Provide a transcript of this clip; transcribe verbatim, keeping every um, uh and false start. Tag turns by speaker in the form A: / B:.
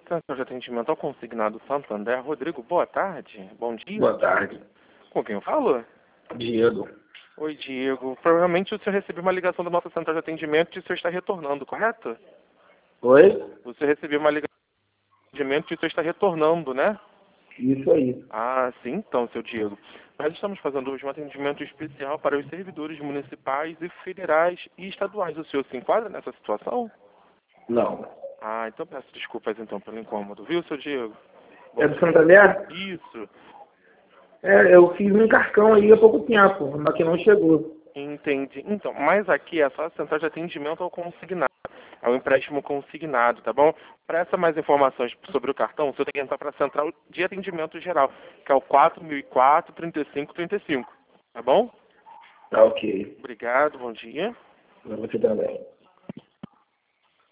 A: Central de atendimento ao consignado Santander. Rodrigo, boa tarde. Bom dia.
B: Boa tarde.
A: Com quem eu falo?
B: Diego.
A: Oi, Diego. Provavelmente o senhor recebeu uma ligação da nossa central de atendimento e o senhor está retornando, correto?
B: Oi?
A: O senhor recebeu uma ligação de atendimento e o senhor está retornando, né?
B: Isso aí.
A: Ah, sim, então, seu Diego. Nós estamos fazendo hoje um atendimento especial para os servidores municipais e federais e estaduais. O senhor se enquadra nessa situação?
B: Não.
A: Ah, então peço desculpas então pelo incômodo, viu, seu Diego? Bom,
B: É do Santander?
A: isso.
B: É, eu fiz um cartão aí há pouco tempo, mas que não chegou.
A: Entendi. Então, mas aqui é só a central de atendimento ao consignado. É um empréstimo consignado, tá bom? Para essa mais informações sobre o cartão, você tem que entrar para a central de atendimento geral, que é o quatro mil e quatro, trinta e cinco, trinta e cinco. Tá bom?
B: Tá ok.
A: Obrigado, bom dia.
B: Pra você também.